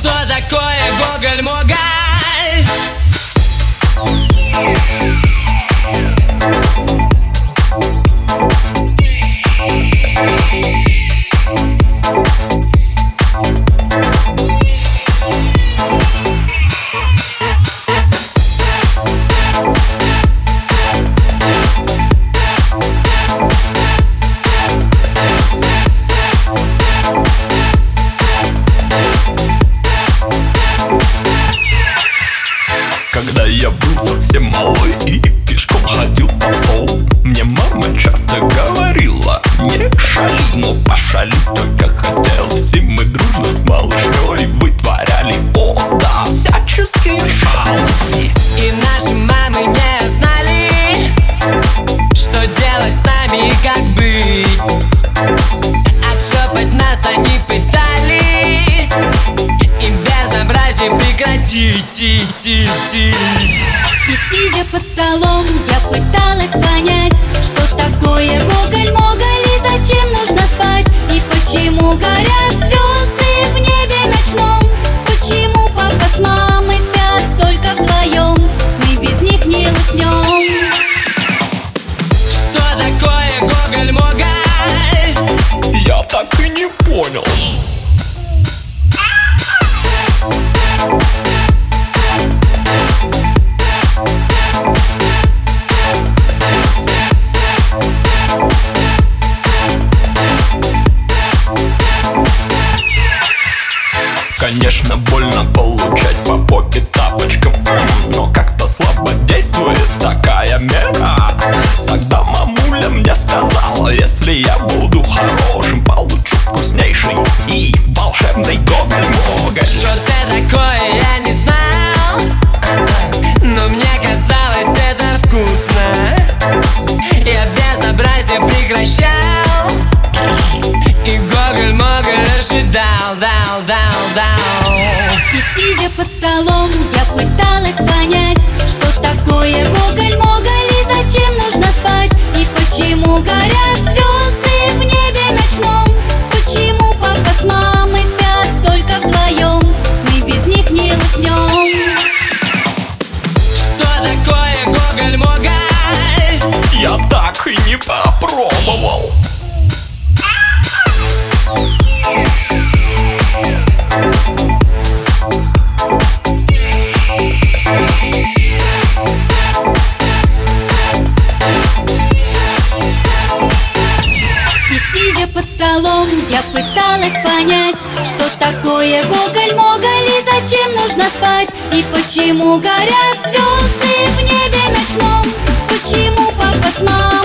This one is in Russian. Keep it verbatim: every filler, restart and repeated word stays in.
Что такое гоголь-моголь? Когда я был совсем малой и пешком ходил по стол, мне мама часто говорила: не шали, но пошалить только хотелось. И мы дружно с малышней вытворяли, о да, всяческие шалости. И наши мамы не знали, что делать с нами и как быть. Отшлепать нас они пытались, и безобразие прекратить. И сидя под столом, я пыталась понять, что такое гоголь-моголь и зачем нужно спать. И почему горят звезды в небе ночном. Почему папа с мамой спят только вдвоем, мы без них не уснем. Что такое гоголь-моголь? Я так и не понял. Конечно, больно получать по попе тапочком, но как-то слабо действует такая мера. Тогда мамуля мне сказала: если я буду хорошим, получу вкуснейший и волшебный гоголь-моголь. Что это такое, я не знал, но мне казалось, это вкусно. Я безобразие прекращал, и гоголь-моголь ожидал, дал, дал, дал. И сидя под столом, я пыталась понять, что такое гоголь-моголь и зачем нужно спать. И почему горят звезды в небе ночном. Почему папа с мамой спят только вдвоем, мы без них не уснем. Что такое гоголь-моголь? Я так и не попробовал. И сидя под столом, я пыталась понять, что такое гоголь-моголь и зачем нужно спать. И почему горят звезды в небе ночном. Почему папа с мамой